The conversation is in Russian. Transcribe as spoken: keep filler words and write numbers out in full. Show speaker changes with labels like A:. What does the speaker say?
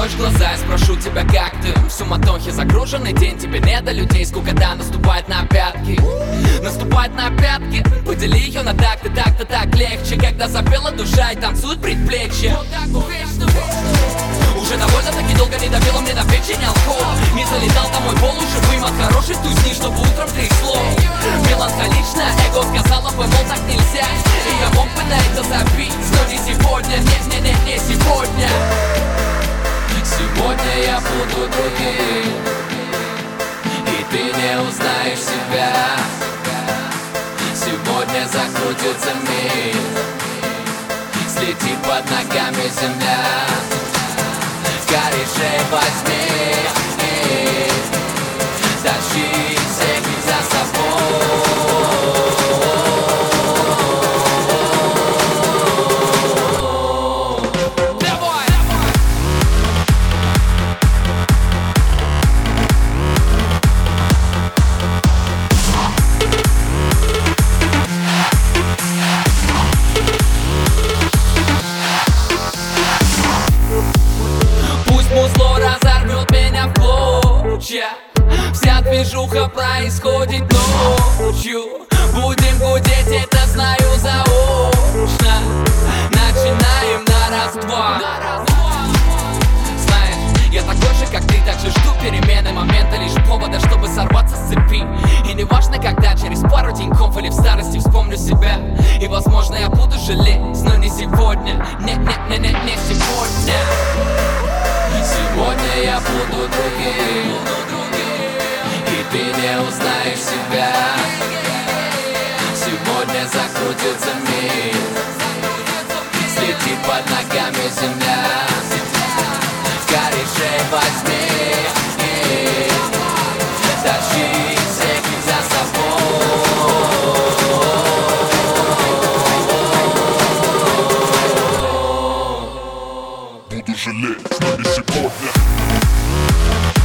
A: закроешь глаза, я спрошу тебя, как ты? В суматохе загруженный день, тебе не до людей. Скукота наступает на пятки, наступает на пятки. Подели ее на такты, так-то так легче, когда запела душа и танцует предплечье. Уже довольно-таки долго не давила мне на печень алкоголь. Не залетал на мой пол уже живым от хорошей тузни, чтобы утром трясло. Меланхоличное эго сказала бы, мол, так нельзя. И я мог бы на это забить, но не сегодня, не-не-не, не сегодня. Сегодня я буду другим, и ты не узнаешь себя. Сегодня закрутится мир, слетит под ногами земля. Корешей возьми и тащи всех за собой. Вся движуха происходит ночью. Будем гудеть, это знаю заочно. Начинаем на раз-два. Знаешь, я такой же, как ты, так же жду перемены. Момента лишь повода, чтобы сорваться с цепи. И не важно, когда, через пару деньков или в старости вспомню себя. И возможно я буду жалеть, но не сегодня. Не-не-не-не, не сегодня. Сегодня я буду другим, и ты не узнаешь себя. Сегодня закрутится мир, слетит под ногами земля. Корешей возьми и тащи всех за собой.
B: Буду жалеть, но не сегодня.